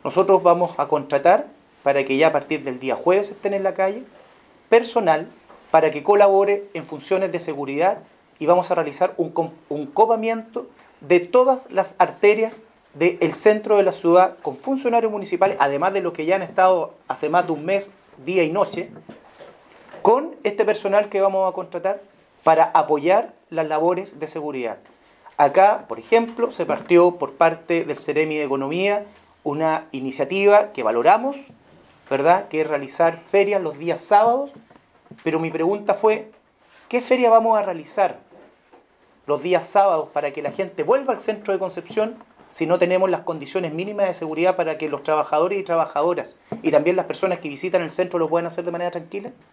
Nosotros vamos a contratar, para que ya a partir del día jueves estén en la calle, personal para que colabore en funciones de seguridad, y vamos a realizar un copamiento de todas las arterias del centro de la ciudad con funcionarios municipales, además de los que ya han estado hace más de un mes, día y noche, con este personal que vamos a contratar para apoyar las labores de seguridad. Acá, por ejemplo, se partió por parte del Ceremi de Economía una iniciativa que valoramos, ¿verdad?, que es realizar ferias los días sábados, pero mi pregunta fue, ¿qué feria vamos a realizar los días sábados para que la gente vuelva al centro de Concepción si no tenemos las condiciones mínimas de seguridad para que los trabajadores y trabajadoras y también las personas que visitan el centro lo puedan hacer de manera tranquila?